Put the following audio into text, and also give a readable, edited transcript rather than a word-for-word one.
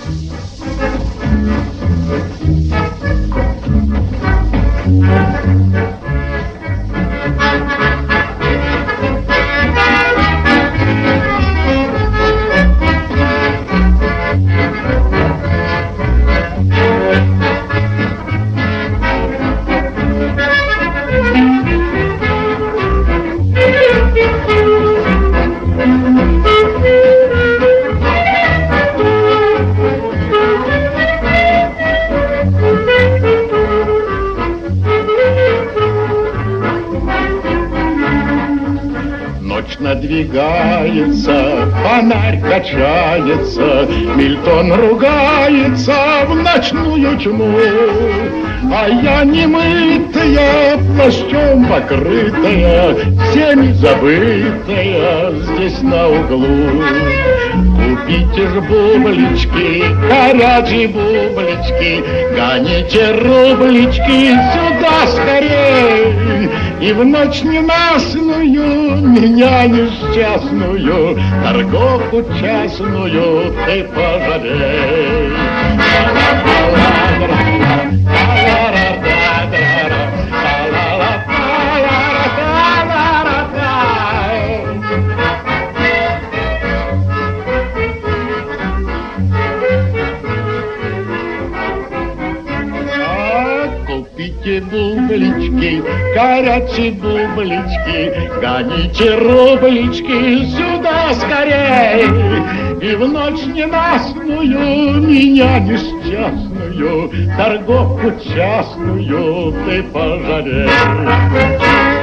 Ночь надвигается, фонарь качается, Мильтон ругается в ночную тьму. А я немытая, плащом покрытая, всеми забытая здесь на углу. Купите ж бублички, горячие бублички, гоните рублички сюда скорей. И в ночь ненастную, меня несчастную, торговку частную ты пожалей. Купите бублички, горячие бублички, гоните рублички сюда скорей. И в ночь ненастную, меня несчастную, торговку частную ты пожалей.